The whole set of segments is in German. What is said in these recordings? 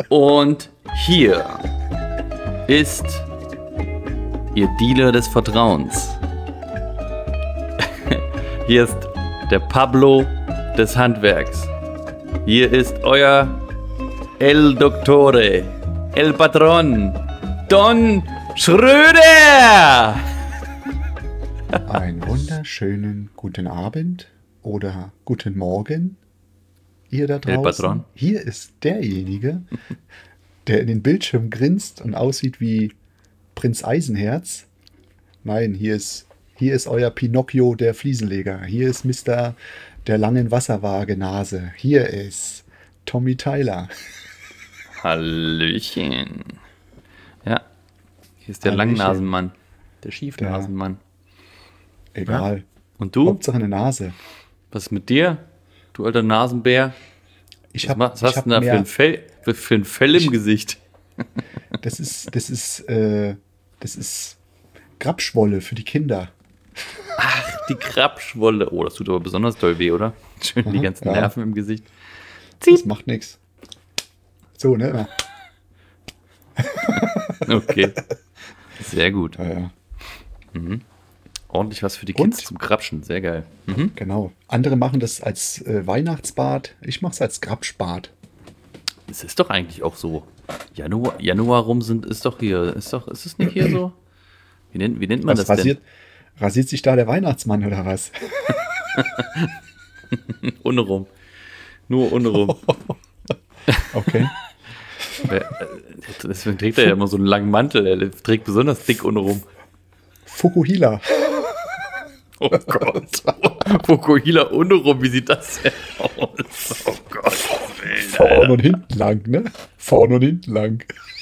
Und hier ist Ihr Dealer des Vertrauens. Hier ist der Pablo des Handwerks. Hier ist euer El Dottore, El Patron, Don Schröder. Einen wunderschönen guten Abend oder guten Morgen, ihr da draußen. El Patron. Hier ist derjenige, der in den Bildschirm grinst und aussieht wie Prinz Eisenherz. Nein, hier ist euer Pinocchio, der Fliesenleger. Hier ist Mr. der langen Wasserwaage-Nase. Hier ist Tommy Tyler. Hallöchen. Ja, hier ist der Hallöchen. Langnasenmann, der Schiefnasenmann. Egal. Ja. Und du? Hauptsache eine Nase. Was ist mit dir, du alter Nasenbär? Was hast du denn da für ein Fell im Gesicht? Das ist Grabschwolle für die Kinder. Ach, die Krabschwolle. Oh, das tut aber besonders doll weh, oder? Schön die ganzen Nerven im Gesicht. Das macht nichts. So, ne? Okay. Sehr gut. Ja. Mhm. Ordentlich was für die Kids zum Krabschen. Sehr geil. Mhm. Genau. Andere machen das als Weihnachtsbad. Ich mache es als Grabschbad. Es ist doch eigentlich auch so. Januar rum ist es nicht hier so? Wie nennt man das denn? Rasiert sich da der Weihnachtsmann oder was? Ohne rum. Nur ohne rum. Okay. Deswegen trägt er ja immer so einen langen Mantel. Er trägt besonders dick ohne rum. Fukuhila. Oh Gott. Fukuhila ohne rum, wie sieht das denn aus? Oh Gott. Vorne und hinten lang, ne? Vorne und hinten lang.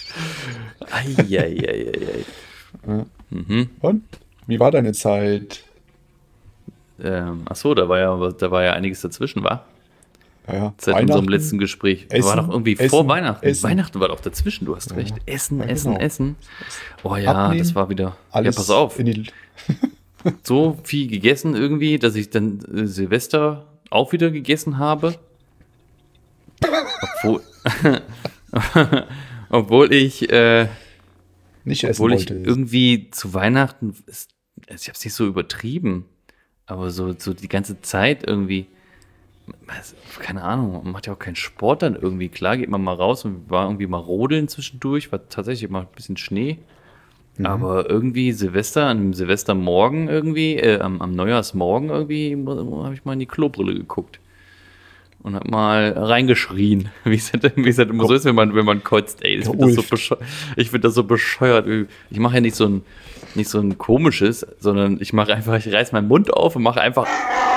Eieieiei. Mhm. Und? Wie war deine Zeit? Achso, da war ja einiges dazwischen, war? Ja, Seit unserem letzten Gespräch. War doch irgendwie vor Weihnachten. Essen. Weihnachten war doch dazwischen, du hast recht. Essen. Oh ja, Abnehmen, das war wieder. alles ja, pass auf. in So viel gegessen irgendwie, dass ich dann Silvester auch wieder gegessen habe. Obwohl ich nicht essen wollte. Irgendwie zu Weihnachten, ich habe es nicht so übertrieben, aber so die ganze Zeit irgendwie, keine Ahnung, man macht ja auch keinen Sport dann irgendwie. Klar geht man mal raus und war irgendwie mal rodeln zwischendurch, war tatsächlich mal ein bisschen Schnee. Aber irgendwie am Silvestermorgen irgendwie, am Neujahrsmorgen irgendwie, habe ich mal in die Klobrille geguckt. Und hab mal reingeschrien, wie es halt immer so ist, wenn man kotzt. Ey, ich finde das so bescheuert. Ich mache ja nicht so ein komisches, sondern ich reiß meinen Mund auf und mache einfach.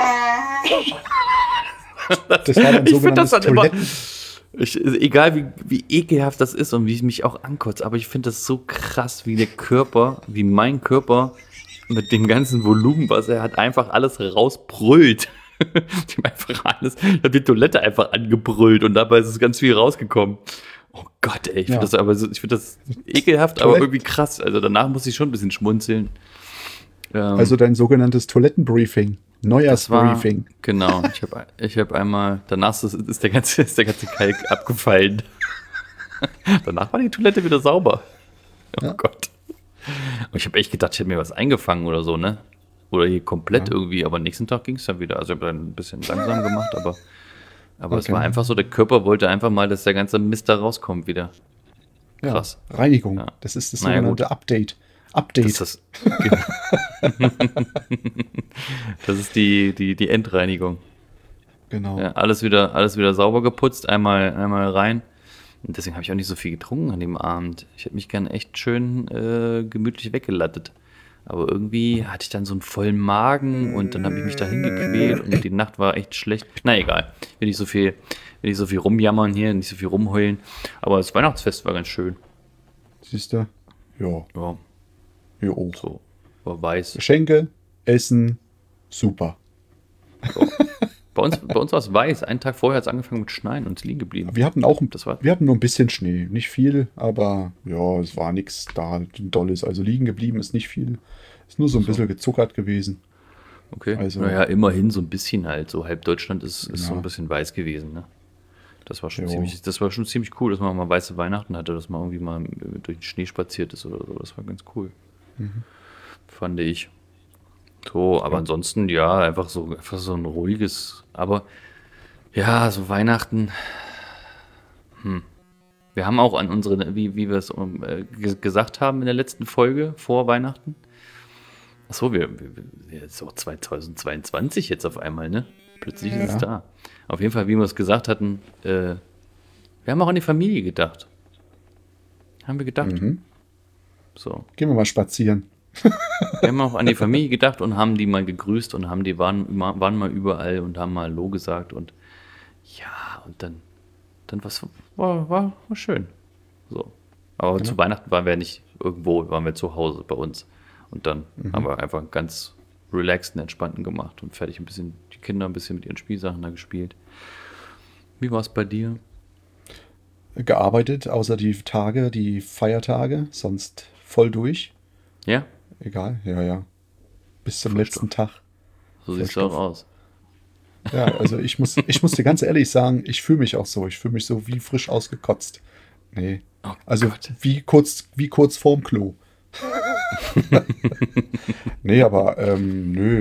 Das war dann sogenanntes Toiletten. Egal wie ekelhaft das ist und wie ich mich auch ankotze, aber ich finde das so krass, wie mein Körper mit dem ganzen Volumen, was er hat, einfach alles rausbrüllt. Ich habe die Toilette einfach angebrüllt und dabei ist es ganz viel rausgekommen. Oh Gott, ey, ich finde das ekelhaft, aber irgendwie krass. Also danach muss ich schon ein bisschen schmunzeln. Also dein sogenanntes Toilettenbriefing. Neujahrsbriefing. Genau, ich habe einmal, danach ist der ganze Kalk abgefallen. Danach war die Toilette wieder sauber. Oh Gott. Und ich habe echt gedacht, ich hätte mir was eingefangen oder so, ne? Oder hier komplett irgendwie, aber nächsten Tag ging es dann wieder. Also ich habe dann ein bisschen langsam gemacht, aber es war einfach so, der Körper wollte einfach mal, dass der ganze Mist da rauskommt wieder. Krass. Ja, Reinigung, ja. Das ist das sogenannte Update. Das ist die Endreinigung. Genau. Ja, alles wieder sauber geputzt, einmal rein. Und deswegen habe ich auch nicht so viel getrunken an dem Abend. Ich hätte mich gern echt schön gemütlich weggelattet. Aber irgendwie hatte ich dann so einen vollen Magen und dann habe ich mich da hingequält und die Nacht war echt schlecht. Na egal, will nicht so viel rumjammern hier, nicht so viel rumheulen. Aber das Weihnachtsfest war ganz schön. Siehst du? Ja. Ja, so, war weiß. Geschenke, Essen, super. So. Bei uns war es weiß. Einen Tag vorher hat es angefangen mit Schneien und es liegen geblieben. Wir hatten nur ein bisschen Schnee. Nicht viel, aber ja, es war nichts da Dolles. Also liegen geblieben ist nicht viel. Ist nur so ein bisschen gezuckert gewesen. Okay. Also, naja, immerhin so ein bisschen halt. So halb Deutschland ist so ein bisschen weiß gewesen, ne? Das war schon Jo. ziemlich cool, dass man mal weiße Weihnachten hatte, dass man irgendwie mal durch den Schnee spaziert ist oder so. Das war ganz cool. Fand ich. So, aber ansonsten, ja, einfach so ein ruhiges, aber ja, so Weihnachten. Wir haben auch an unsere, wie wir es gesagt haben in der letzten Folge vor Weihnachten. Achso, jetzt auch 2022 jetzt auf einmal, ne? Plötzlich ist es da. Auf jeden Fall, wie wir es gesagt hatten, wir haben auch an die Familie gedacht. Haben wir gedacht. So. Gehen wir mal spazieren. Wir haben auch an die Familie gedacht und haben die mal gegrüßt und waren mal überall und haben mal Hallo gesagt und ja, und dann war schön. So. Aber zu Weihnachten waren wir nicht irgendwo, waren wir zu Hause bei uns. Und dann haben wir einfach einen ganz relaxten, entspannten gemacht und fertig die Kinder ein bisschen mit ihren Spielsachen da gespielt. Wie war es bei dir? Gearbeitet, außer die Tage, die Feiertage, sonst voll durch. Ja, Egal, ja. Bis zum Vollstoff. letzten Tag. so sieht es auch aus. Ja, also ich muss dir ganz ehrlich sagen, ich fühle mich auch so. Ich fühle mich so wie frisch ausgekotzt. Nee. Oh Also Gott. wie kurz vorm Klo. Nee, aber nö.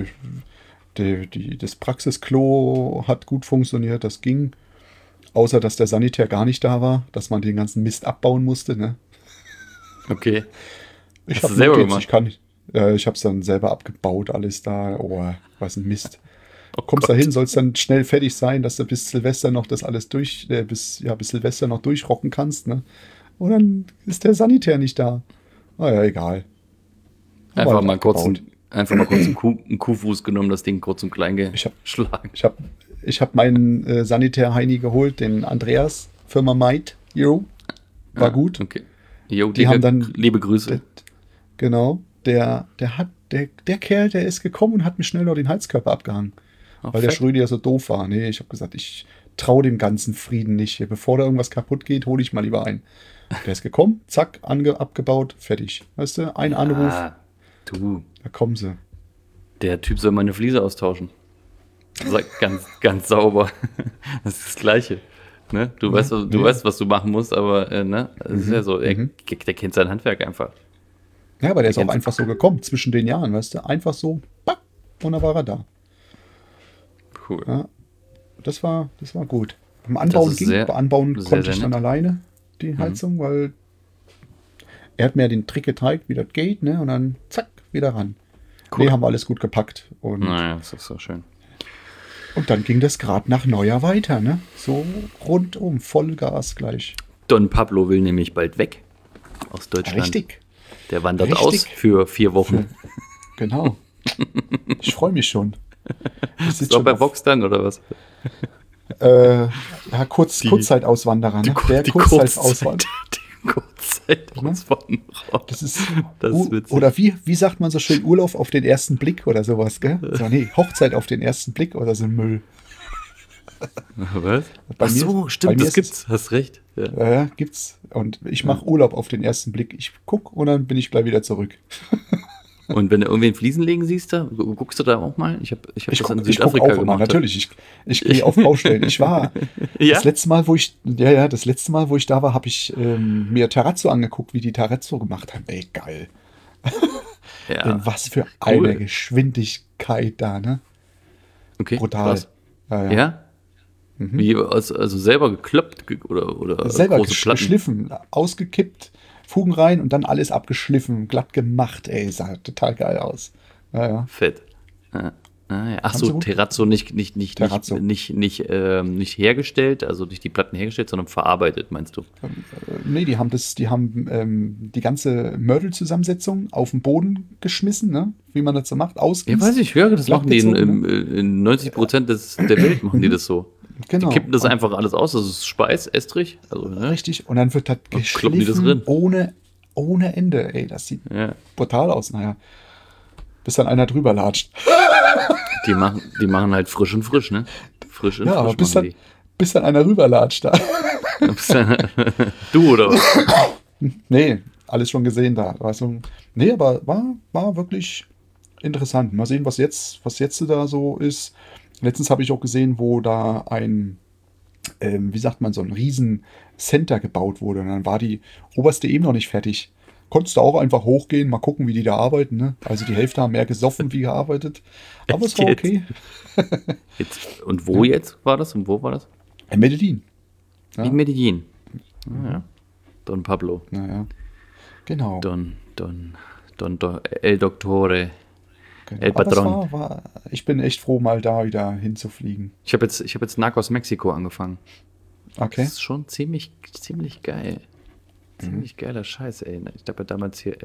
Das Praxisklo hat gut funktioniert, das ging. Außer, dass der Sanitär gar nicht da war, dass man den ganzen Mist abbauen musste. Ne? Okay. Ich Hast du habe selber jetzt, gemacht? ich habe es dann selber abgebaut, alles da. Oh, was ein Mist. Oh Kommst Gott. da hin, soll es dann schnell fertig sein, dass du bis Silvester noch das alles bis Silvester noch durchrocken kannst, ne? Und dann ist der Sanitär nicht da. Naja, egal. Haben wir Einfach halt mal kurz abgebaut. einen Kuhfuß genommen, das Ding kurz und klein Ich hab- geschlagen. Ich hab meinen Sanitär Heini geholt, den Andreas, Firma Might, Hero. War gut. Okay. Jo, Die haben dann- liebe Grüße. Der- Genau. Der Kerl, der ist gekommen und hat mir schnell noch den Heizkörper abgehangen. Oh, Weil der fett. Schrödi ja so doof war. Nee, ich habe gesagt, ich traue dem ganzen Frieden nicht. Bevor da irgendwas kaputt geht, hole ich mal lieber ein. Der ist gekommen, zack, abgebaut, fertig. Weißt du, ein Anruf, Du, da kommen sie. der Typ soll meine Fliese austauschen. Sag ganz sauber. Das ist das Gleiche. Ne? Du weißt, was du machen musst, aber ne? Es ist ja so, der kennt sein Handwerk einfach. Ja, aber der ist auch Ganz- einfach so gekommen, zwischen den Jahren, weißt du, einfach so, pack, und dann war er da. Cool. Ja, das war gut. Beim Anbauen ist ging, sehr- bei Anbauen sehr, konnte sehr ich dann nett. alleine die Heizung, weil er hat mir den Trick gezeigt, wie das geht, ne, und dann zack, wieder ran. Cool. Nee, haben wir alles gut gepackt. Und Naja, das ist so schön. dann ging das gerade nach Neujahr weiter, ne? So rundum, Vollgas gleich. Don Pablo will nämlich bald weg aus Deutschland. Richtig, Der wandert Richtig. aus für 4 Wochen. genau. Ich freue mich schon. Ich Ist sitze auch schon bei auf, Vox dann, oder was? ja, Kurzzeitauswanderer, ne? Der Kurzzeitauswanderer. Die Kurzzeitauswanderer. Das ist, Das ist witzig. oder wie sagt man so schön, Urlaub auf den ersten Blick oder sowas, gell? So, nee, Hochzeit auf den ersten Blick oder so Müll. Was? Bei Ach mir- so, bei stimmt, mir das ist gibt's. Hast recht. Ja. Ja, gibt's. Und ich mache Urlaub auf den ersten Blick. Ich guck und dann bin ich gleich wieder zurück. Und wenn du irgendwen Fliesen legen siehst, da guckst du da auch mal? Ich hab das in Ich guck Südafrika auch immer, gemacht. natürlich. Ich gehe auf Baustellen. Ich war Ja? das letzte Mal, wo ich da war, habe ich mir Terrazzo angeguckt, wie die Terrazzo gemacht haben. Ey, geil. Ja. In was für Cool. eine Geschwindigkeit da, ne? Okay, Brutal. krass. Ja. Ja? Wie, also selber gekloppt oder Selber große Platten? geschliffen, ausgekippt, Fugen rein und dann alles abgeschliffen, glatt gemacht. Ey, sah total geil aus. Ja. Fett. Ja. Ah, ja. Ach Haben Sie so, gut? Terrazzo nicht Terrazzo. nicht hergestellt, also nicht die Platten hergestellt, sondern verarbeitet, meinst du? Nee, die haben die ganze Mörtelzusammensetzung auf den Boden geschmissen, ne? Wie man das so macht, Ja, ausgießt. weiß ich, höre, das machen die Glattgezogen, in 90% der Welt machen die das so. Genau. Die kippen das einfach alles aus, das ist Speis, Estrich, also, ne? Richtig. Und dann wird das Und kloppen die das geschliffen drin? ohne Ende. Ey, das sieht Ja. brutal aus. Naja, bis dann einer drüber latscht. Die machen halt frisch und frisch, ne? Frisch und Ja, aber frisch machen bis dann einer rüberlatscht da. die. Du oder was? Nee, alles schon gesehen da. Also, nee, aber war wirklich interessant. Mal sehen, was jetzt da so ist. Letztens habe ich auch gesehen, wo da ein wie sagt man, so ein riesen Center gebaut wurde. Und dann war die oberste eben noch nicht fertig. Konntest du auch einfach hochgehen, mal gucken, wie die da arbeiten. Ne? Also die Hälfte haben mehr gesoffen wie gearbeitet. Aber es war okay. Und wo jetzt war das? Und wo war das? In Medellin. Ja. In Medellin. Ja. Don Pablo. Naja. Genau. Don El Doctore. Genau. El Patron. Aber ich bin echt froh, mal da wieder hinzufliegen. Ich hab jetzt Narcos Mexiko angefangen. Okay. Das ist schon ziemlich geil. Ziemlich geiler Scheiß, ey. Ich habe ja damals hier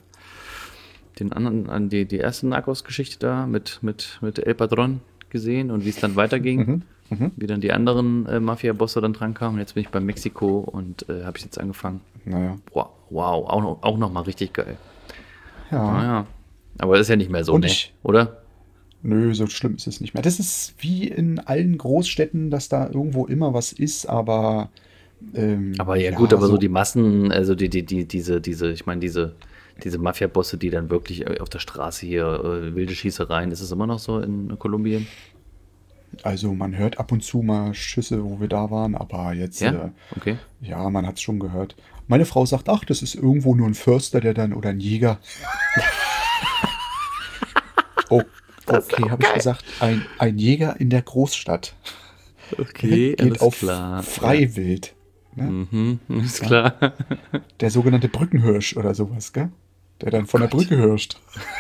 die erste Narcos-Geschichte da mit El Patron gesehen und wie es dann weiterging. Wie dann die anderen Mafia-Bosse dann dran kamen. Und jetzt bin ich bei Mexiko und habe ich jetzt angefangen. Naja. Wow, auch noch mal richtig geil. Ja. Naja. Aber das ist ja nicht mehr so, Und ne? Oder? Nö, so schlimm ist es nicht mehr. Das ist wie in allen Großstädten, dass da irgendwo immer was ist, aber Aber ja gut, aber so die Massen, also diese, ich meine, diese Mafia-Bosse, die dann wirklich auf der Straße hier wilde Schießereien, ist es immer noch so in Kolumbien? Also man hört ab und zu mal Schüsse, wo wir da waren, aber jetzt, Ja? Okay. ja, man hat es schon gehört. Meine Frau sagt, ach, das ist irgendwo nur ein Förster, der dann, oder ein Jäger. Oh, okay, habe ich gesagt, ein Jäger in der Großstadt. Okay, Geht alles auf klar. Freiwild. Ne? Mhm, ist klar. Der sogenannte Brückenhirsch oder sowas, gell? Der dann von der Brücke hirscht.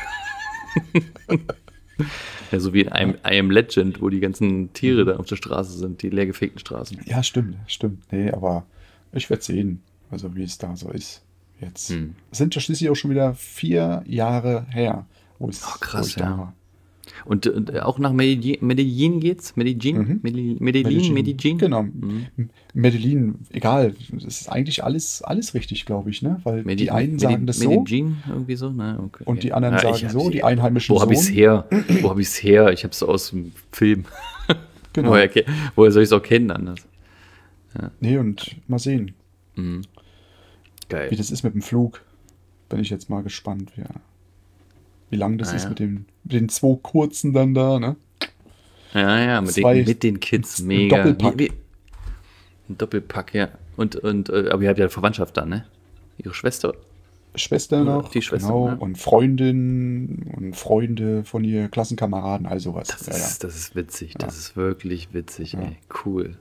Ja, so wie in I Am Legend, wo die ganzen Tiere da auf der Straße sind, die leergefegten Straßen. Ja, stimmt. Nee, aber ich werde sehen, also wie es da so ist. Jetzt Es sind ja schließlich auch schon wieder 4 Jahre her, wo ich da war. Und auch nach Medellin geht's? Medellin? Medellin? Genau. Medellin, egal. Das ist eigentlich alles richtig, glaube ich, ne? Weil die einen sagen das so. Medellin irgendwie so? Ne? Okay. Und die anderen sagen so, die Einheimischen so. Wo habe ich es her? Ich habe es aus dem Film. Genau. Woher soll ich es auch kennen anders? Ja. Nee, und mal sehen. Geil. Wie das ist mit dem Flug. Bin ich jetzt mal gespannt, wie lang das ist mit den 2 kurzen dann da, ne? Ja, mit den Kids, mega. Ein Doppelpack. Ein Doppelpack, ja. Aber ihr habt ja Verwandtschaft dann, ne? Ihre Schwester noch, die Schwester, genau, ne? und Freundin und Freunde von ihr, Klassenkameraden, all sowas. Das ist witzig, das ist wirklich witzig, ey. Cool.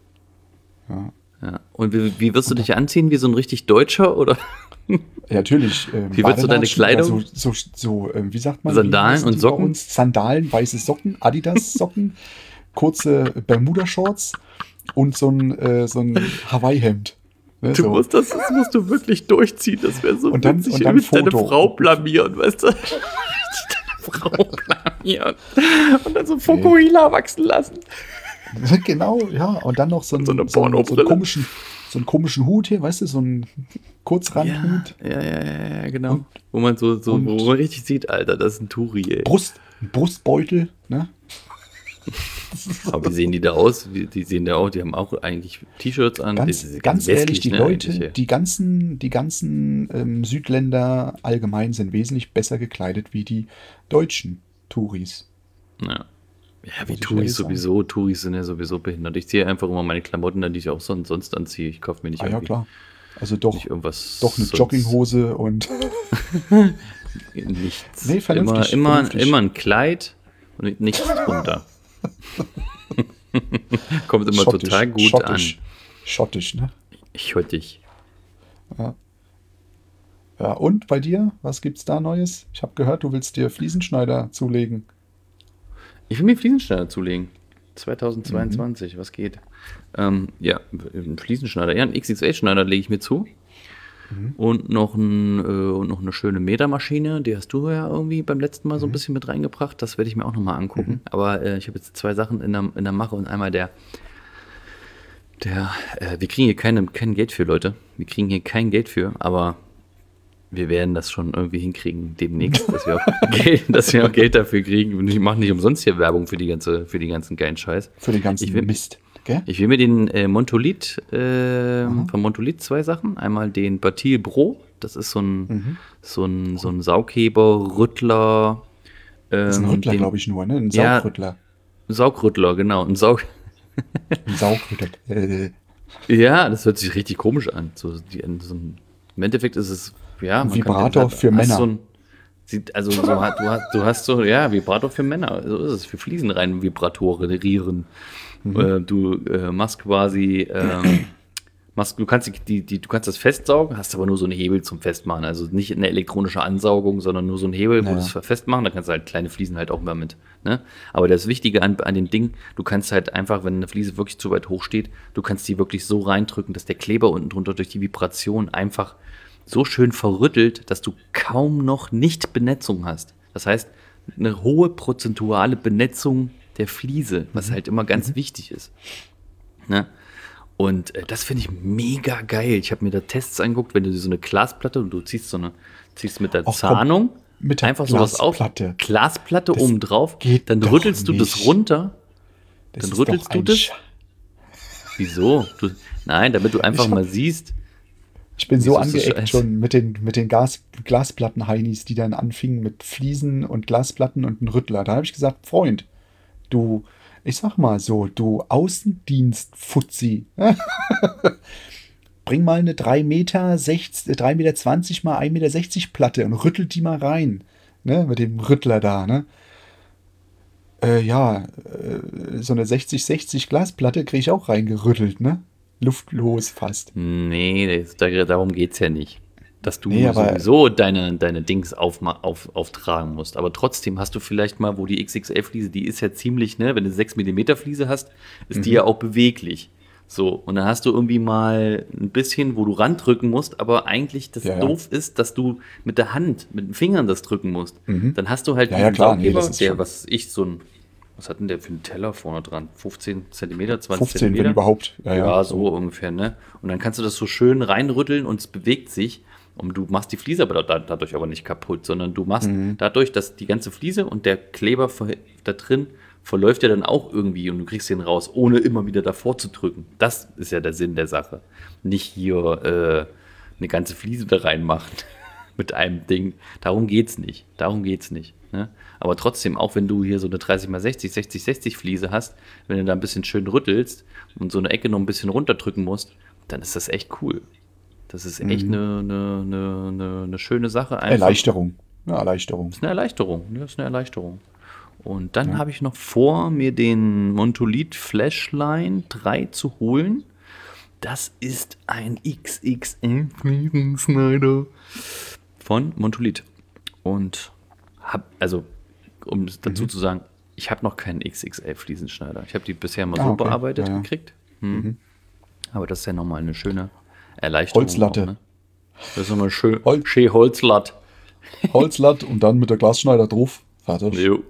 Ja. Und wie wirst du dich anziehen? Wie so ein richtig Deutscher, oder? Ja, natürlich. Wie willst du deine Kleidung? Wie sagt man? Sandalen und Socken? Sandalen, weiße Socken, Adidas-Socken, kurze Bermuda-Shorts und so ein Hawaii-Hemd. Ne, das musst du wirklich durchziehen, das wäre so witzig. Und dann deine Frau blamieren, weißt du? Deine Frau blamieren. Und dann so Fokuhila wachsen lassen. Genau, ja. Und dann noch so einen komischen Hut hier, weißt du, so einen Kurzrandhut. Ja, genau. Wo man wo man richtig sieht, Alter, das ist ein Touri, ey. Brustbeutel, ne? Aber wie sehen die da aus? Die haben auch eigentlich T-Shirts an. Ganz ehrlich, die Leute, ja. die ganzen Südländer allgemein sind wesentlich besser gekleidet wie die deutschen Touris. Ja, wie Touris sowieso. Touris sind ja sowieso behindert. Ich ziehe einfach immer meine Klamotten an, die ich auch sonst anziehe. Ich kaufe mir nicht ja, klar. Also doch eine Jogginghose und nichts. Nee, vernünftig. Immer ein Kleid und nichts drunter. Kommt immer total gut an. Schottisch, ne? Schottisch. Ja, und bei dir? Was gibt's da Neues? Ich habe gehört, du willst dir Fliesenschneider zulegen. Ich will mir Fliesenschneider zulegen. 2022, was geht? Ein Fliesenschneider. Ja, einen XXL-Schneider lege ich mir zu. Und noch eine schöne Metermaschine. Die hast du ja irgendwie beim letzten Mal so ein bisschen mit reingebracht. Das werde ich mir auch nochmal angucken. Aber ich habe jetzt 2 Sachen in der Mache. Und einmal wir kriegen hier kein Geld für, Leute. Wir kriegen hier kein Geld für, aber wir werden das schon irgendwie hinkriegen demnächst, dass wir auch Geld dafür kriegen. Und ich mache nicht umsonst hier Werbung für den ganzen geilen Scheiß. Für den ganzen Mist. Okay. Ich will mir den Montolit, von Montolit 2 Sachen. Einmal den Batil Bro, das ist so ein Saugheber, Rüttler. Das ist ein Rüttler, glaube ich, nur, ne? Ein Saugrüttler. Saugrüttler, genau. Ein Saugrüttler. Ja, das hört sich richtig komisch an. Im Endeffekt ist es, ja, Ein Vibrator für Männer. Du hast so, ja, Vibrator für Männer. So ist es, für Fliesenrein Vibratorieren. Du machst quasi, du kannst du kannst das festsaugen, hast aber nur so einen Hebel zum Festmachen. Also nicht eine elektronische Ansaugung, sondern nur so einen Hebel, wo du es festmachen. Da kannst du halt kleine Fliesen halt auch mal mit. Ne? Aber das Wichtige an den Ding, du kannst halt einfach, wenn eine Fliese wirklich zu weit hoch steht, du kannst die wirklich so reindrücken, dass der Kleber unten drunter durch die Vibration einfach so schön verrüttelt, dass du kaum noch nicht Benetzung hast. Das heißt, eine hohe prozentuale Benetzung der Fliese, was halt immer ganz wichtig ist. Ne? Und das finde ich mega geil. Ich habe mir da Tests angeguckt, wenn du so eine Glasplatte und du ziehst mit der Zahnung mit der einfach sowas auf, Glasplatte oben drauf, dann rüttelst du das runter. Dann rüttelst du das. Wieso? Nein, damit du einfach mal siehst. Ich bin so angeeckt schon mit den Glasplatten-Heinis, die dann anfingen mit Fliesen und Glasplatten und einem Rüttler. Da habe ich gesagt, Freund, ich sag mal so, du Außendienst-Fuzzi. Bring mal eine 3,20 Meter mal 1,60 Meter Platte und rüttelt die mal rein. Ne, mit dem Rüttler da, ne? So eine 60-60 Glasplatte kriege ich auch reingerüttelt, ne? Luftlos fast. Nee, darum geht's ja nicht. Dass du sowieso deine Dings auftragen musst. Aber trotzdem hast du vielleicht mal, wo die XXL-Fliese, die ist ja ziemlich, ne, wenn du 6 mm Fliese hast, ist die ja auch beweglich. So, und dann hast du irgendwie mal ein bisschen, wo du randrücken musst, aber eigentlich doof ist, dass du mit der Hand, mit den Fingern das drücken musst. Dann hast du halt diesen Saugeber, was hat denn der für einen Teller vorne dran? 15 cm, 20 15, cm? wenn überhaupt. Ja, so ungefähr, ne? Und dann kannst du das so schön reinrütteln und es bewegt sich. Und du machst die Fliese aber dadurch aber nicht kaputt, sondern du machst dadurch, dass die ganze Fliese und der Kleber da drin verläuft ja dann auch irgendwie und du kriegst den raus, ohne immer wieder davor zu drücken. Das ist ja der Sinn der Sache. Nicht hier eine ganze Fliese da reinmachen mit einem Ding. Darum geht's nicht. Ne? Aber trotzdem, auch wenn du hier so eine 30x60, 60-60 Fliese hast, wenn du da ein bisschen schön rüttelst und so eine Ecke noch ein bisschen runterdrücken musst, dann ist das echt cool. Das ist echt eine schöne Sache. Einfach. Erleichterung. Ja, Erleichterung. Das ist eine Erleichterung. Und dann habe ich noch vor, mir den Montolit Flashline 3 zu holen. Das ist ein XXL Fliesenschneider von Montolit. Und um es dazu zu sagen, ich habe noch keinen XXL Fliesenschneider. Ich habe die bisher mal so bearbeitet gekriegt. Aber das ist ja nochmal eine schöne Erleichterung. Holzlatte. Auch, ne? Das ist nochmal schön Holzlatt. Holzlatt und dann mit der Glasschneider drauf. Fertig. Jo.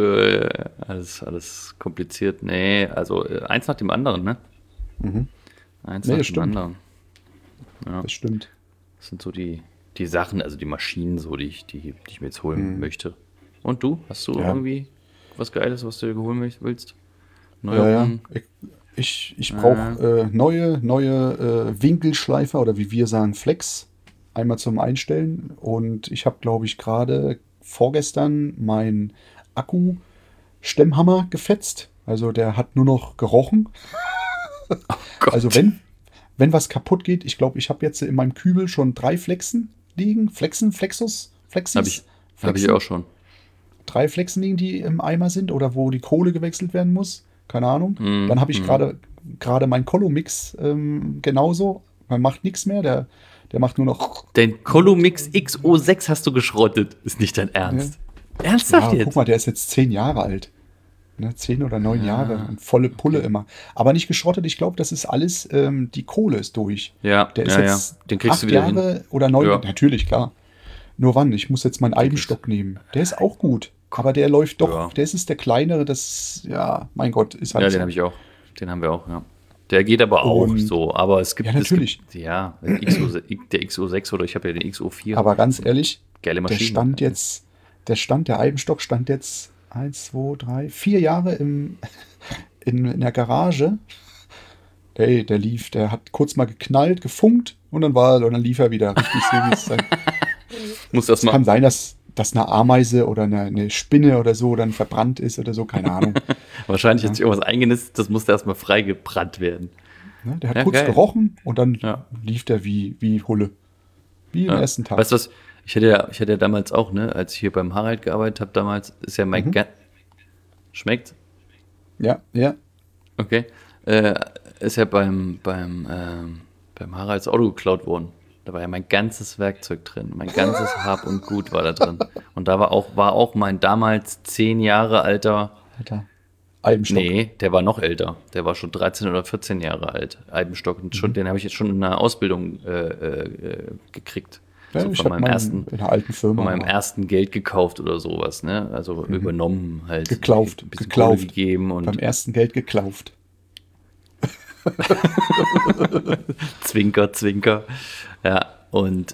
Alles kompliziert. Nee, also eins nach dem anderen, ne? Eins nach dem anderen. Ja. Das stimmt. Das sind so die Sachen, also die Maschinen, so, die ich mir jetzt holen möchte. Und du? Hast du irgendwie was Geiles, was du dir holen willst? Ich brauche neue Winkelschleifer oder wie wir sagen Flex. Einmal zum Einstellen. Und ich habe, glaube ich, gerade vorgestern meinen Akku-Stemmhammer gefetzt. Also der hat nur noch gerochen. Oh Gott. Also wenn was kaputt geht, ich glaube, ich habe jetzt in meinem Kübel schon 3 Flexen liegen. Flexis. Habe ich auch schon. 3 Flexen liegen, die im Eimer sind oder wo die Kohle gewechselt werden muss. Keine Ahnung. Dann habe ich gerade meinen Colomix genauso. Man macht nichts mehr. Der macht nur noch. Den Colomix XO6 hast du geschrottet. Ist nicht dein Ernst. Ja. Ernsthaft jetzt? Guck mal, der ist jetzt 10 Jahre alt. Ne, 10 oder 9 Jahre. Und volle Pulle immer. Aber nicht geschrottet. Ich glaube, das ist alles, die Kohle ist durch. Ja, der ist jetzt den kriegst 8 du wieder Jahre hin. Oder 9 Jahre. Natürlich, klar. Nur wann? Ich muss jetzt meinen Eibenstock nehmen. Der ist auch gut. Aber der läuft doch. Ja. Der ist der kleinere. Mein Gott, ist halt. Ja, den habe ich auch. Den haben wir auch, ja. Der geht aber auch so, aber es gibt... Ja, natürlich. Der XO6 oder ich habe ja den XO4. Aber ganz ehrlich, geile Maschine. Der Eibenstock stand jetzt 1, 2, 3, 4 Jahre in der Garage. Ey, der hat kurz mal geknallt, gefunkt und dann lief er wieder richtig so, wie es sein. Es kann sein, dass eine Ameise oder eine Spinne oder so dann verbrannt ist oder so, keine Ahnung. Wahrscheinlich hat sich irgendwas eingenistet, das musste erstmal freigebrannt werden. Ne? Der hat Ja, kurz geil. gerochen und dann Ja. lief der wie Hulle. Wie am Ja. ersten Tag. Weißt du was? Ich hatte ja damals auch, ne, als ich hier beim Harald gearbeitet habe damals, ist ja mein Schmeckt? Ja, ja. Okay. Ist ja beim Harald das Auto geklaut worden. Da war ja mein ganzes Werkzeug drin. Mein ganzes Hab und Gut war da drin. Und da war auch mein damals 10 Jahre alter. Alter. Albenstock. Nee, der war noch älter. Der war schon 13 oder 14 Jahre alt. Albenstock. Und schon, den habe ich jetzt schon in einer Ausbildung gekriegt. Ja, So ich von hab meinem mal ersten, in einer alten Firma. von meinem ersten Geld gekauft oder sowas, ne? Also übernommen halt. Geklauft, Ein bisschen geklauft. Kohle gegeben und Beim ersten Geld geklauft. Zwinker, Zwinker. Ja, und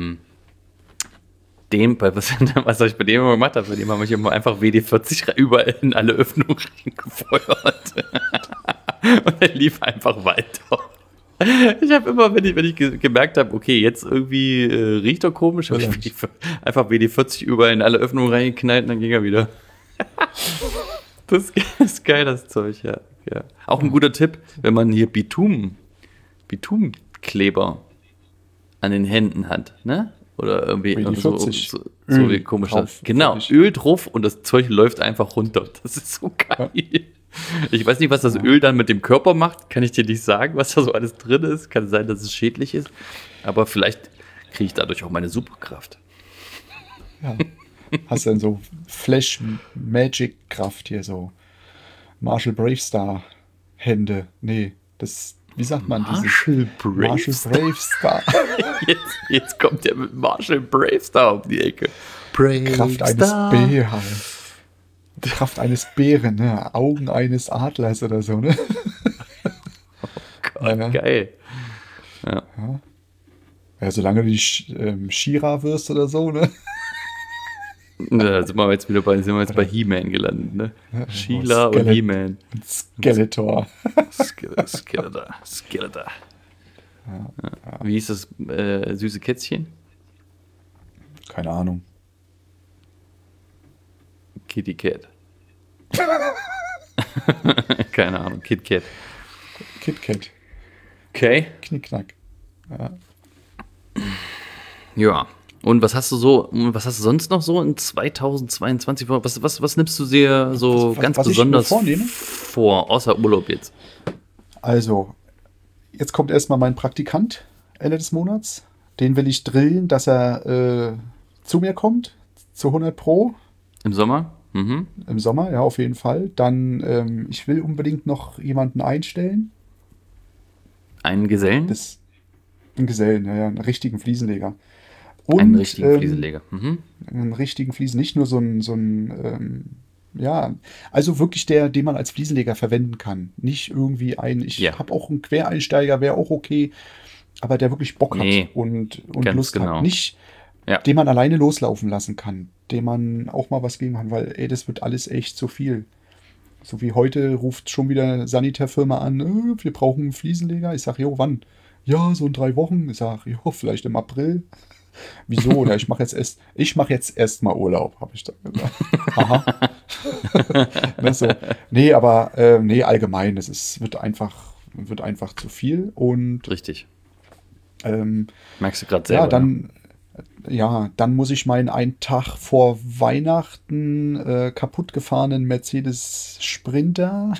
was ich bei dem immer gemacht habe, bei dem habe ich immer einfach WD-40 überall in alle Öffnungen reingefeuert. Und er lief einfach weiter. Ich habe immer, wenn ich gemerkt habe, okay, jetzt irgendwie riecht er komisch, habe ich einfach WD-40 überall in alle Öffnungen reingeknallt und dann ging er wieder. Das ist geil, das Zeug, ja. Auch ein guter Tipp, wenn man hier Bitumenkleber an den Händen hat, ne? Oder irgendwie WD-40 so Öl wie komisch drauf, das. Genau, fertig. Öl drauf und das Zeug läuft einfach runter. Das ist so geil. Ich weiß nicht, was das Öl dann mit dem Körper macht. Kann ich dir nicht sagen, was da so alles drin ist. Kann sein, dass es schädlich ist. Aber vielleicht kriege ich dadurch auch meine Superkraft. Ja. Hast dann so Flash-Magic-Kraft hier, so Marshall Bravestar Hände. Nee, das, wie sagt man dieses? Marshall Marshall Bravestar. Bravestar. Jetzt kommt der mit Marshall Bravestar um die Ecke. Kraft eines Bären. Kraft eines Bären, ne? Augen eines Adlers oder so, ne? Gott, geil. Ja, solange du die She-Ra wirst oder so, ne? Da sind wir jetzt bei He-Man gelandet, ne? Sheila und Skelet- He-Man. Skeletor. Skeletor. Ja. Wie hieß das süße Kätzchen? Keine Ahnung. Kitty Cat. Keine Ahnung, Kit Kat. KitKat. Okay. Knickknack. Ja. Und was hast du sonst noch so in 2022 vor? Was nimmst du dir so Was- ganz was ich besonders mir vornehme? vor, außer Urlaub jetzt? Also, jetzt kommt erstmal mein Praktikant Ende des Monats. Den will ich drillen, dass er zu mir kommt, zu 100 Pro Im Sommer? Mhm. im Sommer, ja, auf jeden Fall. Dann, ich will unbedingt noch jemanden einstellen. Einen Gesellen? Einen Gesellen, ja, einen richtigen Fliesenleger. Einen richtigen Fliesenleger. Mhm. Einen richtigen Fliesen, nicht nur so ein ja, also wirklich den man als Fliesenleger verwenden kann. Nicht irgendwie ich habe auch einen Quereinsteiger, wäre auch okay, aber der wirklich Bock hat und ganz Lust genau. hat. Nicht, Ja. den man alleine loslaufen lassen kann, dem man auch mal was geben kann, weil, das wird alles echt zu viel. So wie heute ruft schon wieder eine Sanitärfirma an, wir brauchen einen Fliesenleger. Ich sage, jo, wann? Ja, so in 3 Wochen. Ich sage, jo, vielleicht im April. Wieso? Ja, ich mache jetzt erst mal Urlaub, habe ich dann gesagt. Aha. Ne, so. Nee, aber allgemein, wird einfach zu viel. Und Richtig. Merkst du gerade selber. dann muss ich meinen einen Tag vor Weihnachten kaputtgefahrenen Mercedes Sprinter.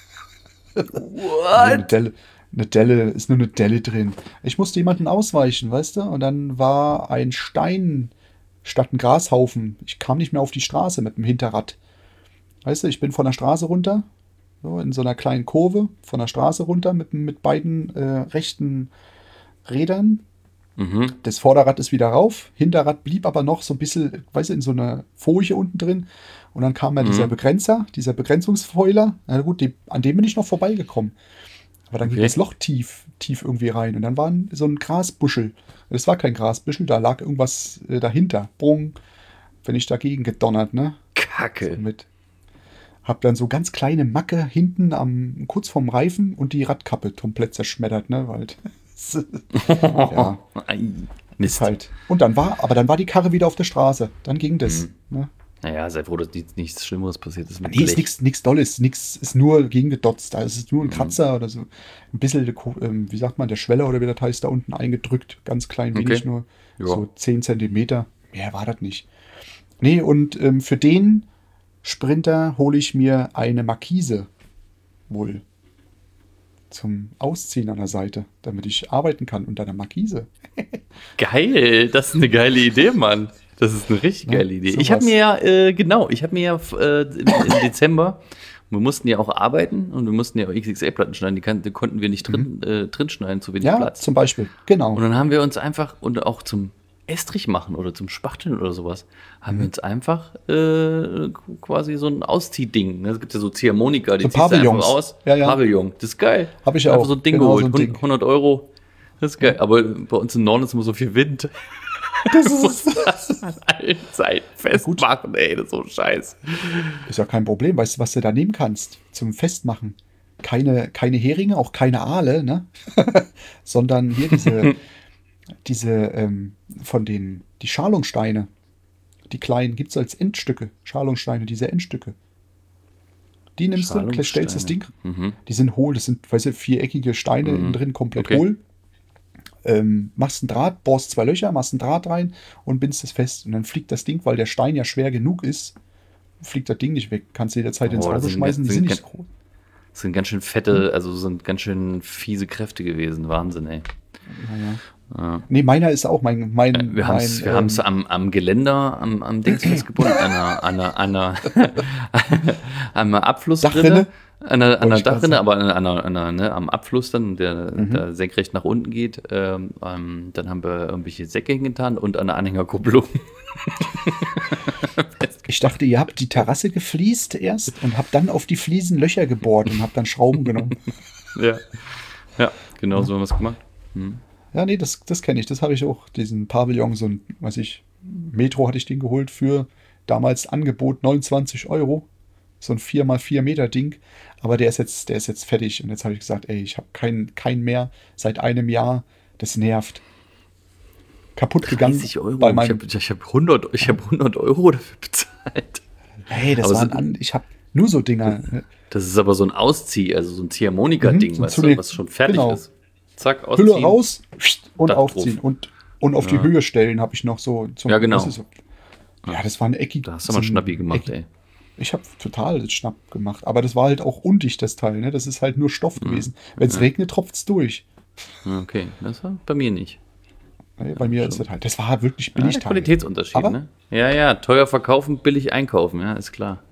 What? Ist nur eine Delle drin. Ich musste jemanden ausweichen, weißt du? Und dann war ein Stein statt ein Grashaufen. Ich kam nicht mehr auf die Straße mit dem Hinterrad. Weißt du, ich bin von der Straße runter, so in so einer kleinen Kurve, von der Straße runter mit beiden rechten Rädern. Mhm. Das Vorderrad ist wieder rauf, Hinterrad blieb aber noch so ein bisschen, weißt du, in so einer Folie unten drin. Und dann kam ja dieser Begrenzer, dieser Begrenzungsfoiler. Na gut, an dem bin ich noch vorbeigekommen. Aber dann ging das Loch tief irgendwie rein. Und dann war so ein Grasbüschel. Das war kein Grasbüschel, da lag irgendwas dahinter. Brung, bin ich dagegen gedonnert, ne? Kacke. Hab dann so ganz kleine Macke hinten kurz vorm Reifen und die Radkappe komplett zerschmettert, ne? Weil, ja, Mist. ist halt. Und dann war die Karre wieder auf der Straße. Dann ging das. Ne? Naja, sei froh, dass nichts Schlimmeres passiert ist mit Nee, ist Blech. nichts Dolles, nichts ist nur gegen gedotzt. Da ist es nur ein Kratzer oder so. Ein bisschen, wie sagt man, der Schweller oder wie das heißt, da unten eingedrückt. Ganz klein wenig Okay. nur. Ja. So 10 Zentimeter. Mehr war das nicht. Nee, und für den Sprinter hole ich mir eine Markise wohl zum Ausziehen an der Seite, damit ich arbeiten kann unter einer Markise. Geil, das ist eine geile Idee, Mann. Das ist eine richtig Ja, geile Idee. sowas. Ich habe mir ja, im Dezember, wir mussten ja auch arbeiten und wir mussten ja auch XXL-Platten schneiden, die konnten wir nicht drin schneiden, zu wenig Ja, Platz. zum Beispiel. Genau. Und dann haben wir uns einfach, und auch zum Estrich machen oder zum Spachteln oder sowas, haben wir uns einfach quasi so ein Ausziehding. Ne? Es gibt ja so Ziehharmonika, die So ziehst du einfach Pavillons. aus. Ja, ja. Pavillon, das ist geil. Hab ich Einfach auch. so ein Ding Genau, geholt, so ein Ding. 100 Euro. Das ist geil. Aber bei uns im Norden ist immer so viel Wind. Das Du musst ist, das an allen Seiten festmachen, ey, das ist so ein Scheiß. ist ja kein Problem. Weißt du, was du da nehmen kannst zum Festmachen? Keine Heringe, auch keine Aale, ne? Sondern hier die Schalungssteine. Die kleinen gibt es als Endstücke. Schalungssteine, diese Endstücke. Die nimmst du, stellst das Ding. Die sind hohl, das sind, weißt du, viereckige Steine innen drin, komplett Okay. hohl. Machst einen Draht, bohrst 2 Löcher, machst einen Draht rein und bindest es fest. Und dann fliegt das Ding, weil der Stein ja schwer genug ist, fliegt das Ding nicht weg. Kannst du jederzeit ins Oh, das Auto sind schmeißen, die ganz- sind sind nicht ganz- so groß. Das sind ganz schön fette, also sind ganz schön fiese Kräfte gewesen. Wahnsinn, ey. Nee, meiner ist auch mein Wir haben es am Geländer, am Dings festgebunden, an einer Abflussrinne. Dachrinne? An der Wollte ich grad Dachrinne, sagen. aber am Abfluss dann, der senkrecht nach unten geht. Dann haben wir irgendwelche Säcke hingetan und an der Anhängerkupplung. Ich dachte, ihr habt die Terrasse gefliest erst und habt dann auf die Fliesen Löcher gebohrt und habt dann Schrauben genommen. Ja, genau so haben wir es gemacht. Ja, nee, das kenne ich. Das habe ich auch. Diesen Pavillon, so ein, weiß ich, Metro hatte ich den geholt für damals Angebot 29 Euro. So ein 4x4 Meter Ding. Aber der ist jetzt fertig. Und jetzt habe ich gesagt, ey, ich habe keinen mehr seit einem Jahr. Das nervt. Kaputt gegangen. 30 Euro. Bei meinem, Ich hab 100 Euro dafür bezahlt. hey, das aber waren ich habe nur so Dinger. Das ist aber so ein Auszieh, also so ein Ziehharmonika-Ding, so ein weißt du, Zule- was schon fertig genau. ist. Zack, ausziehen. Hülle raus und Dach aufziehen. drauf. Und auf die Höhe stellen habe ich noch so. Ja, genau. das ist so, ja, das war eine eckige. Da hast du mal einen Schnappi gemacht, ey. Ich habe total Schnapp gemacht. Aber das war halt auch undicht, das Teil. Ne? Das ist halt nur Stoff gewesen. Wenn es regnet, tropft es durch. Okay, das war bei mir nicht. Ne? Bei mir ist das halt. Das war halt wirklich Ja, billig. der Qualitätsunterschied, Aber- ne? Ja, teuer verkaufen, billig einkaufen, ja, ist klar.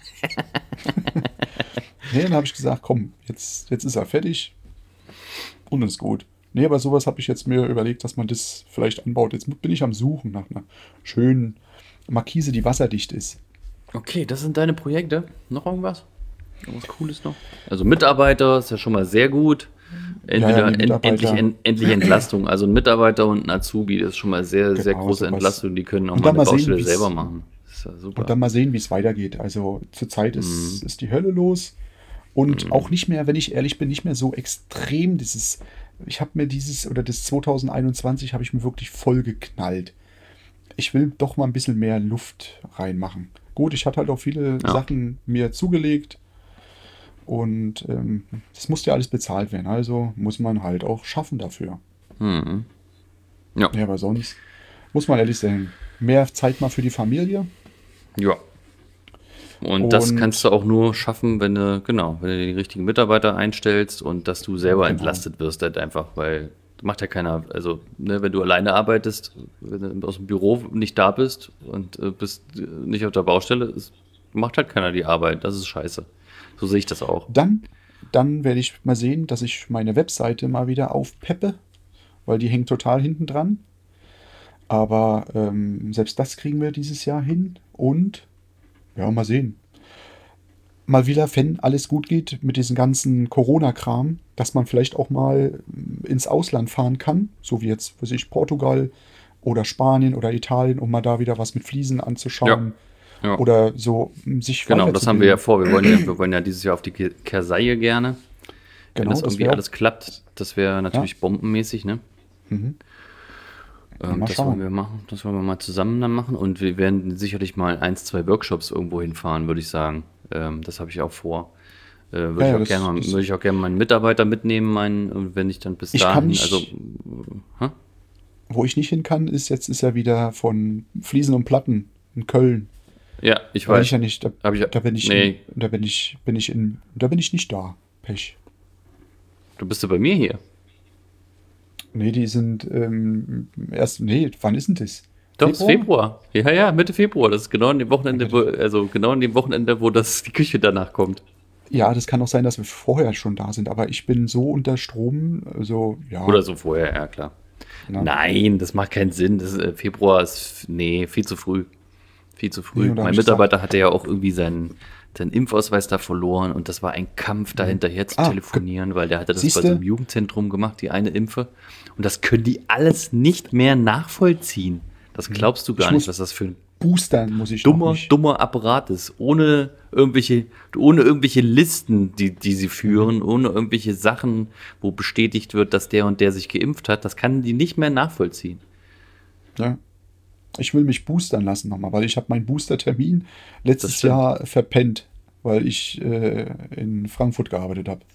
Nee, dann habe ich gesagt, komm, jetzt ist er fertig. Und ist gut. Nee, aber sowas habe ich jetzt mir überlegt, dass man das vielleicht anbaut. Jetzt bin ich am Suchen nach einer schönen Markise, die wasserdicht ist. Okay, das sind deine Projekte. Noch irgendwas? Irgendwas Cooles noch? Also Mitarbeiter ist ja schon mal sehr gut. Entweder die Mitarbeiter. endlich Entlastung. Also ein Mitarbeiter und ein Azubi, das ist schon mal sehr Genau, große sowas. Entlastung. Die können auch Und mal dann eine mal sehen, Baustelle wie's- selber machen. Das ist ja super. Und dann mal sehen, wie es weitergeht. Also zurzeit ist die Hölle los. Und auch nicht mehr, wenn ich ehrlich bin, nicht mehr so extrem ich habe mir das 2021 habe ich mir wirklich voll geknallt. Ich will doch mal ein bisschen mehr Luft reinmachen. Gut, ich hatte halt auch viele Sachen mir zugelegt. Und das musste ja alles bezahlt werden. Also muss man halt auch schaffen dafür. Ja. Ja, aber sonst muss man ehrlich sein, mehr Zeit mal für die Familie. Ja. Und das Und- kannst du auch nur schaffen, wenn du die richtigen Mitarbeiter einstellst und dass du selber Genau. entlastet wirst, halt einfach, weil macht ja keiner, also ne, wenn du alleine arbeitest, wenn du aus dem Büro nicht da bist und bist nicht auf der Baustelle, macht halt keiner die Arbeit, das ist scheiße. So sehe ich das auch. Dann werde ich mal sehen, dass ich meine Webseite mal wieder aufpeppe, weil die hängt total hinten dran. Aber selbst das kriegen wir dieses Jahr hin. Und ja, mal sehen. Mal wieder, wenn alles gut geht mit diesem ganzen Corona-Kram, dass man vielleicht auch mal ins Ausland fahren kann, so wie jetzt, weiß ich, Portugal oder Spanien oder Italien, um mal da wieder was mit Fliesen anzuschauen. Ja. Oder so sich Genau, das haben wir ja weiterzubilden. vor. Wir wollen ja dieses Jahr auf die Kersaie gerne. Wenn Genau, das das irgendwie wär auch- alles klappt, das wäre natürlich bombenmäßig, ne? Mal Das wollen schauen. wir machen. Das wollen wir mal zusammen dann machen. Und wir werden sicherlich mal 1, 2 Workshops irgendwo hinfahren, würde ich sagen. Das habe ich auch vor. Ja, ja, das, Würde ich auch gerne meinen Mitarbeiter mitnehmen, und wenn ich dann bis ich kann dahin, also, nicht, hä? wo ich nicht hin kann, ist ja wieder von Fliesen und Platten in Köln. Ja, ich Da bin ich weiß. ja nicht, Habe ich, da bin ich in, nee, da bin ich nicht da. Pech. du bist ja bei mir hier. Nee, die sind nee, wann ist denn das? Doch, es ist Februar? Februar. Ja, ja, Mitte Februar. Das ist genau an dem Wochenende, also genau an dem Wochenende, wo die Küche danach kommt. Ja, das kann auch sein, dass wir vorher schon da sind, aber ich bin so unter Strom, also ja, Oder so vorher, ja klar. ne? Nein, das macht keinen Sinn. Februar ist, nee, viel zu früh. Viel zu Nee, früh. und da habe Mein ich gesagt, Mitarbeiter hatte ja auch irgendwie seinen Impfausweis da verloren und das war ein Kampf, da hinterher zu ah, telefonieren, weil der hatte das bei siehst so du, einem Jugendzentrum gemacht, die eine Impfe. Und das können die alles nicht mehr nachvollziehen. Das glaubst du ich gar nicht, muss was das für ein boostern, muss ich noch nicht. dummer Apparat ist. Ohne irgendwelche Listen, die sie führen, ohne irgendwelche Sachen, wo bestätigt wird, dass der und der sich geimpft hat. Das kann die nicht mehr nachvollziehen. Ja. Ich will mich boostern lassen nochmal, weil ich habe meinen Booster-Termin Das letztes stimmt. Jahr verpennt, weil ich in Frankfurt gearbeitet habe.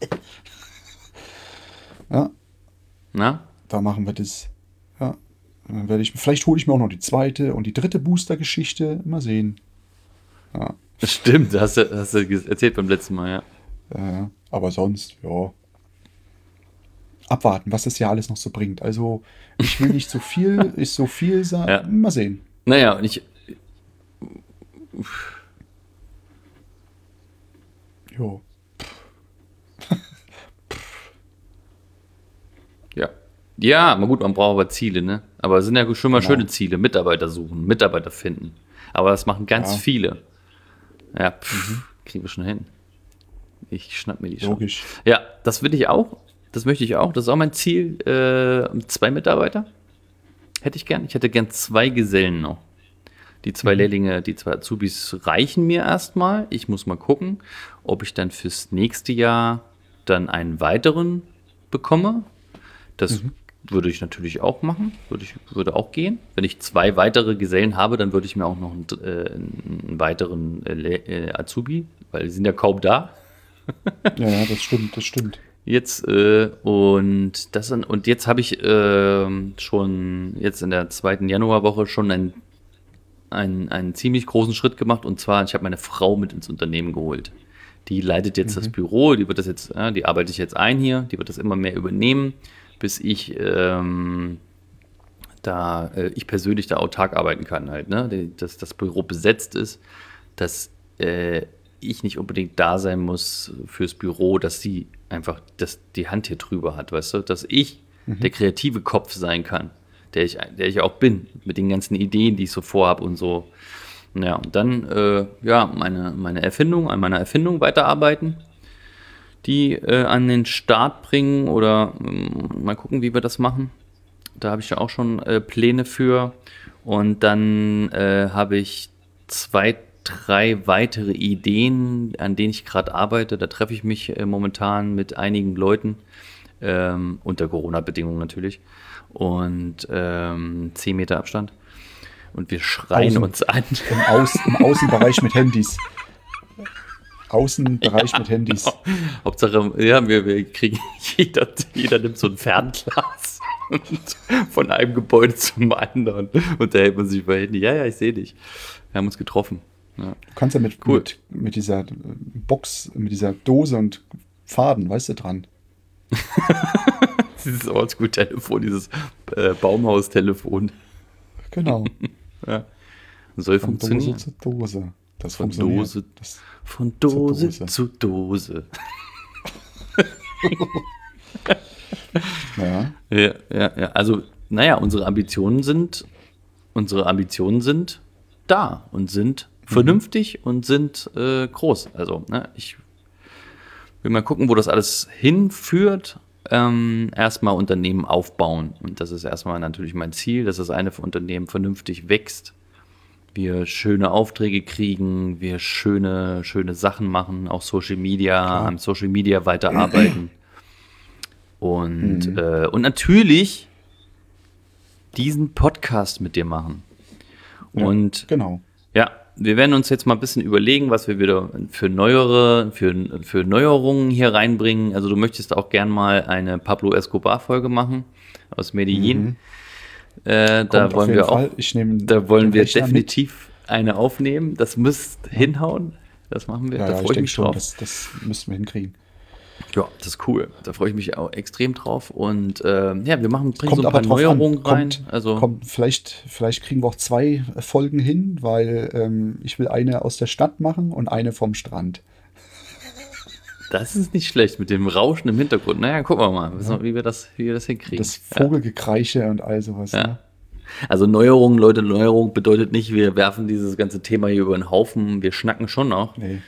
Ja, Na? da machen wir das. Ja, dann vielleicht hole ich mir auch noch die zweite und die dritte Booster-Geschichte. Mal sehen. Ja, Das stimmt, hast du erzählt beim letzten Mal, ja. aber sonst, ja. Abwarten, was das Jahr alles noch so bringt. Also, ich will nicht so viel Ja. sagen. Mal sehen. Naja, und ich, Jo. ja. Ja, mal gut, man braucht aber Ziele, ne? Aber es sind ja schon mal Genau. schöne Ziele. Mitarbeiter suchen, Mitarbeiter finden. Aber das machen ganz Ja, viele. Ja, kriegen wir schon hin. Ich schnapp mir die schon. logisch. Ja, das will ich auch. Das möchte ich auch. Das ist auch mein Ziel. 2 Mitarbeiter hätte ich gern. Ich hätte gern 2 Gesellen noch. Die 2 Lehrlinge, die 2 Azubis reichen mir erstmal. Ich muss mal gucken, ob ich dann fürs nächste Jahr dann einen weiteren bekomme. Das würde ich natürlich auch machen. Würde auch gehen. Wenn ich 2 weitere Gesellen habe, dann würde ich mir auch noch einen weiteren Azubi, weil die sind ja kaum da. Ja, ja, das stimmt, das stimmt. Jetzt und jetzt habe ich schon jetzt in der 2. Januarwoche schon einen ziemlich großen Schritt gemacht, und zwar, ich habe meine Frau mit ins Unternehmen geholt. Die leitet jetzt das Büro, die wird das jetzt, die arbeite ich jetzt ein hier, die wird das immer mehr übernehmen, bis ich ich persönlich da autark arbeiten kann halt, ne? Dass das Büro besetzt ist, dass ich nicht unbedingt da sein muss fürs Büro, dass sie einfach die Hand hier drüber hat, weißt du, dass ich der kreative Kopf sein kann, der ich auch bin, mit den ganzen Ideen, die ich so vorhab und so. Ja, und dann an meiner Erfindung weiterarbeiten, die an den Start bringen oder mal gucken, wie wir das machen. Da habe ich ja auch schon Pläne für. Und dann habe ich 2, 3 weitere Ideen, an denen ich gerade arbeite. Da treffe ich mich momentan mit einigen Leuten, unter Corona-Bedingungen natürlich. Und 10 Meter Abstand. Und wir schreien Außen, uns an. im Außenbereich mit Handys. Außenbereich mit Handys. Hauptsache, ja, wir kriegen, jeder nimmt so ein Fernglas und von einem Gebäude zum anderen. Und da hält man sich bei Handy. Ja, ja, ich sehe dich. Wir haben uns getroffen. Ja. Du kannst ja Cool. mit dieser Box, mit dieser Dose und Faden, weißt du, dran. Dieses Oldschool-Telefon, dieses Baumhaustelefon. Genau. Ja. Soll Von Dose funktionieren. zu Dose. Das Von funktioniert. Dose, Das, von Dose Dose. zu Dose. ja. Ja, ja, ja. Also, naja, unsere Ambitionen sind da und sind vernünftig und sind groß. Also, ne, ich will mal gucken, wo das alles hinführt. Erstmal Unternehmen aufbauen. Und das ist erstmal natürlich mein Ziel, dass das eine Unternehmen vernünftig wächst. Wir schöne Aufträge kriegen, wir schöne Sachen machen, auch Social Media, am Social Media weiterarbeiten. Und natürlich diesen Podcast mit dir machen. Ja, Und genau. ja, wir werden uns jetzt mal ein bisschen überlegen, was wir wieder für Neuerungen hier reinbringen. Also du möchtest auch gern mal eine Pablo Escobar-Folge machen aus Medellin. Da Kommt auf wollen jeden wir auch, Fall. Ich nehme da wollen den wir Rechner definitiv eine aufnehmen. Das müsst hinhauen. Das machen wir. Ja, Da ja, ich freue ich denke mich schon, drauf. das müssen wir hinkriegen. Ja, das ist cool. Da freue ich mich auch extrem drauf. Und ja, wir bringen Kommt so ein aber paar drauf Neuerungen an. rein. Also Vielleicht kriegen wir auch 2 Folgen hin, weil ich will eine aus der Stadt machen und eine vom Strand. das ist nicht schlecht mit dem Rauschen im Hintergrund. Naja, gucken wir mal, wie wir das hinkriegen. Das Vogelgekreiche und all sowas. Ja. Ne? Also Neuerung, Leute, Neuerung bedeutet nicht, wir werfen dieses ganze Thema hier über den Haufen. Wir schnacken schon noch. Nee.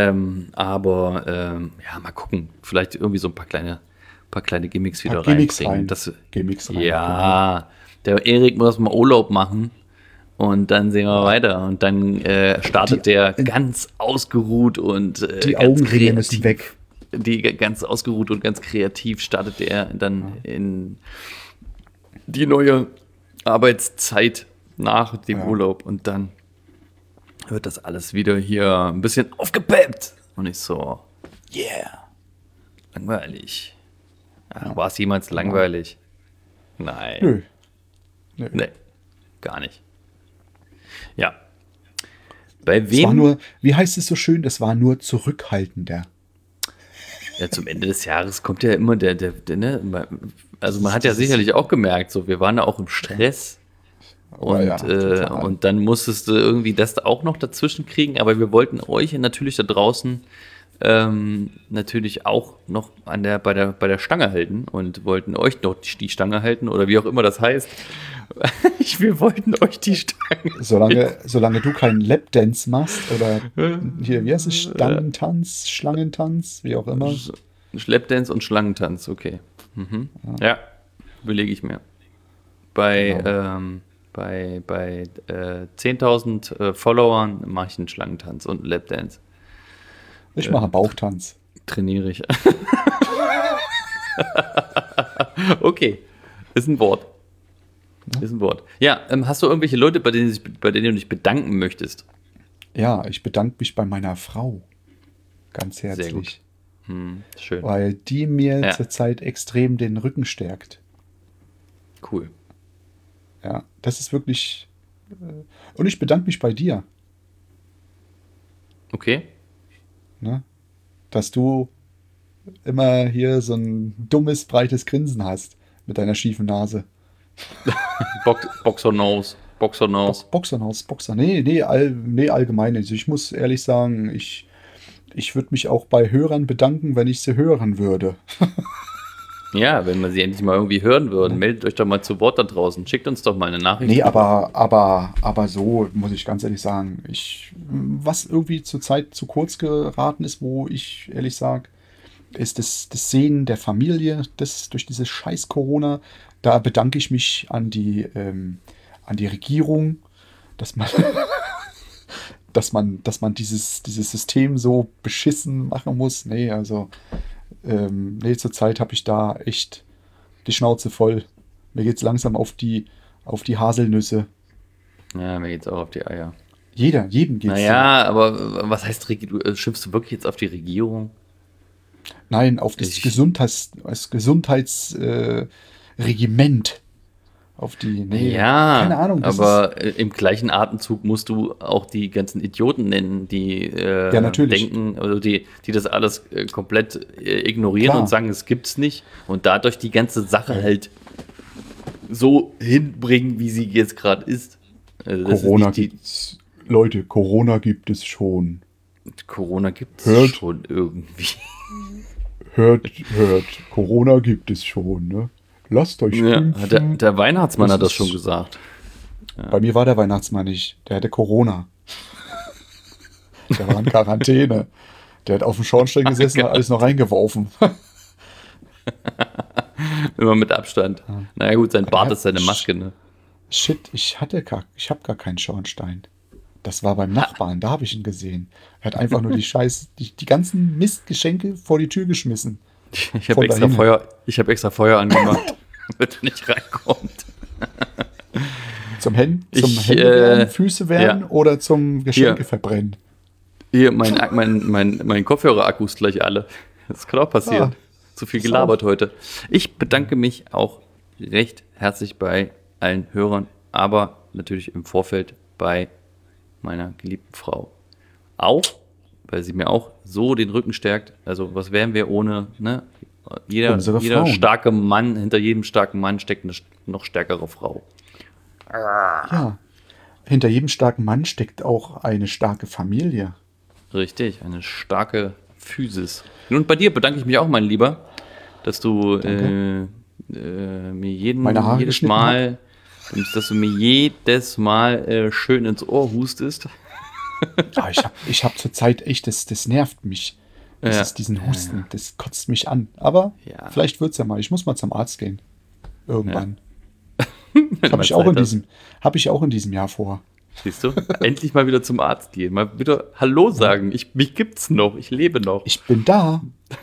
Aber ja, mal gucken. Vielleicht irgendwie so ein paar kleine Gimmicks wieder Gimmicks reinbringen. rein. Das, Gimmicks rein. ja, der Erik muss mal Urlaub machen und dann sehen wir weiter. Und dann startet der ganz ausgeruht und Die ganz Augenringe müssen weg. Ganz ausgeruht und ganz kreativ startet er dann in die neue Arbeitszeit nach dem Urlaub und dann wird das alles wieder hier ein bisschen aufgepeppt. Und ich so, yeah, langweilig. Ja, war es jemals langweilig? Nein. Nö. Nee, gar nicht. Ja. Bei Es war wem? nur, wie heißt es so schön, es war nur zurückhaltender. Ja, zum Ende des Jahres kommt ja immer der ne? Also man hat ja sicherlich auch gemerkt, so wir waren ja auch im Stress. Und, ja, total. und dann musstest du irgendwie das auch noch dazwischen kriegen, aber wir wollten euch natürlich da draußen natürlich auch noch bei der Stange halten und wollten euch noch die Stange halten oder wie auch immer das heißt. Wir wollten euch die Stange Solange du keinen Lapdance machst oder hier, wie heißt es, Stangentanz, Schlangentanz, wie auch immer. Schleppdance und Schlangentanz, okay. Mhm. Ja, überlege ich mir. Bei 10.000 Followern mache ich einen Schlangentanz und einen Lapdance. Ich mache Bauchtanz. Trainiere ich. Okay, ist ein Wort. Ist ein Wort. Ja, hast du irgendwelche Leute, bei denen du dich bedanken möchtest? Ja, ich bedanke mich bei meiner Frau ganz Sehr gut. herzlich, Schön. weil die mir Ja. zurzeit extrem den Rücken stärkt. Cool. Ja, das ist wirklich. Und ich bedanke mich bei dir, Okay. ne? Dass du immer hier so ein dummes, breites Grinsen hast mit deiner schiefen Nase. Boxer Nose. Boxer. Nee, allgemein. Also ich muss ehrlich sagen, ich würde mich auch bei Hörern bedanken, wenn ich sie hören würde. Ja, wenn wir sie endlich mal irgendwie hören würden, meldet euch doch mal zu Wort da draußen. Schickt uns doch mal eine Nachricht. Nee, aber so muss ich ganz ehrlich sagen, was irgendwie zurzeit zu kurz geraten ist, wo ich ehrlich sage, ist das Sehen der Familie, das durch dieses scheiß Corona. Da bedanke ich mich an die Regierung, dass man, dass man dieses System so beschissen machen muss. Nee, also zurzeit habe ich da echt die Schnauze voll. Mir geht's langsam auf die Haselnüsse. Ja, mir geht's auch auf die Eier. Jedem geht's Naja, aber was heißt, schimpfst du wirklich jetzt auf die Regierung? so. Nein, auf das Gesundheitsregiment. Auf die, nee, Ja, keine Ahnung. Das aber im gleichen Atemzug musst du auch die ganzen Idioten nennen, die natürlich. denken, also die das alles komplett ignorieren Klar. und sagen, es gibt's nicht und dadurch die ganze Sache halt so hinbringen, wie sie jetzt gerade ist. Also das Corona ist nicht gibt's. Leute, Corona gibt es schon. Corona gibt es Hört. schon irgendwie. Hört, Corona gibt es schon, ne? Lasst euch Ja, impfen. der Weihnachtsmann Das hat das ist- schon gesagt. Bei mir war der Weihnachtsmann nicht. Der hatte Corona. Der war in Quarantäne. Der hat auf dem Schornstein gesessen und alles noch reingeworfen. Immer mit Abstand. Naja gut, sein Bart ist seine Maske, ne? Shit, ich habe gar keinen Schornstein. Das war beim Nachbarn, da habe ich ihn gesehen. Er hat einfach nur die ganzen Mistgeschenke vor die Tür geschmissen. Ich habe Von extra dahin. Feuer angemacht, damit er nicht reinkommt. Zum Hände Ich, wärmen, Füße wärmen ja. oder zum Geschenke Hier. verbrennen? Hier, mein Kopfhörer-Akku ist gleich alle. Das kann auch passieren. Zu viel gelabert heute. Ich bedanke mich auch recht herzlich bei allen Hörern, aber natürlich im Vorfeld bei meiner geliebten Frau. Auch, weil sie mir auch so den Rücken stärkt. Also was wären wir ohne, ne? Jeder Frauen. starke Mann, hinter jedem starken Mann steckt eine noch stärkere Frau. Ja. Hinter jedem starken Mann steckt auch eine starke Familie. Richtig, eine starke Physis. Und bei dir bedanke ich mich auch, mein Lieber, dass du mir Meine Haare jedes geschnitten Mal, dass du mir jedes Mal schön ins Ohr hustest. Ah, ich hab zurzeit echt, das nervt mich. Das Ja. ist diesen Husten, das kotzt mich an. Aber Ja. vielleicht wird's ja mal. Ich muss mal zum Arzt gehen. Irgendwann. Wenn du Habe mal ich, auch Zeit hast. hab ich auch in diesem Jahr vor. Siehst du? Endlich mal wieder zum Arzt gehen. Mal wieder Hallo sagen. Mich gibt's noch. Ich lebe noch. Ich bin da.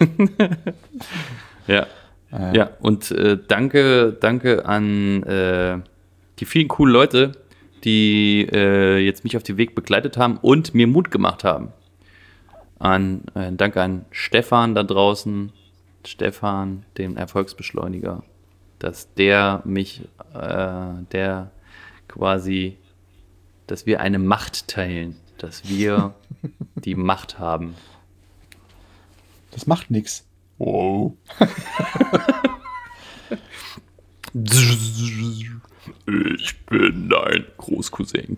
Ja. Ja, und danke an die vielen coolen Leute, die jetzt mich auf dem Weg begleitet haben und mir Mut gemacht haben. Danke an Stefan da draußen, Stefan, den Erfolgsbeschleuniger, dass der mich, der quasi, dass wir eine Macht teilen, dass wir die Macht haben. Das macht nichts. Wow. Ich bin dein Großcousin.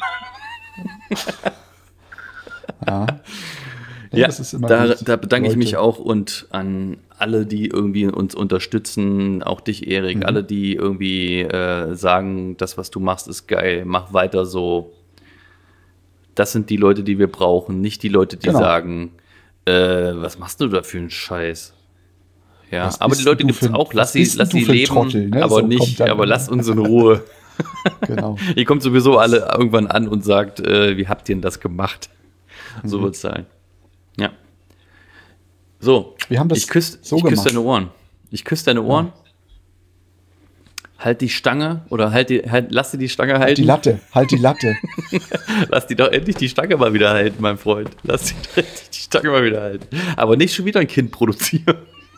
Ja. Ja, das ist immer da gut. bedanke ich Leute. mich auch und an alle, die irgendwie uns unterstützen, auch dich, Erik, alle, die irgendwie sagen, das, was du machst, ist geil, mach weiter so. Das sind die Leute, die wir brauchen, nicht die Leute, die Genau. sagen, was machst du da für einen Scheiß? Ja, Was aber bist die Leute du gibt es für ein- auch, lass was bist sie du für ein leben, Trottel, ne? aber So nicht, kommt dann aber immer. lass uns in Ruhe. Genau. Ihr kommt sowieso alle irgendwann an und sagt, wie habt ihr denn das gemacht? So wird es sein. Ja. So, Wir haben das ich küsse so gemacht. deine Ohren. Ich küsse deine Ohren. Halt die Stange oder lass dir die Stange halten. Halt die Latte. Lass die doch endlich die Stange mal wieder halten, mein Freund. Lass die doch endlich die Stange mal wieder halten. Aber nicht schon wieder ein Kind produzieren.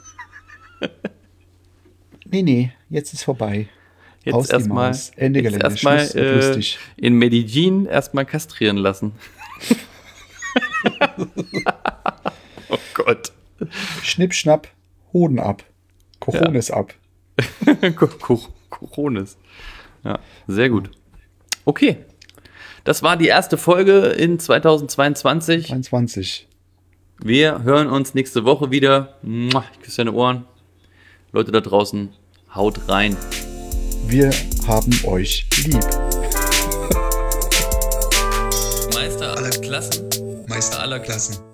Nee, jetzt ist vorbei. Aus Jetzt die erstmal Maus. Ende Gelände. Schluss mit lustig. in Medellin erstmal kastrieren lassen. Oh Gott. Schnipp, schnapp, Hoden ab. Cojones ab. Coronis. Ja, sehr gut. Okay. Das war die erste Folge in 2022. 23. Wir hören uns nächste Woche wieder. Ich küsse deine Ohren. Leute da draußen, haut rein. Wir haben euch lieb. Meister aller Klassen. Meister aller Klassen.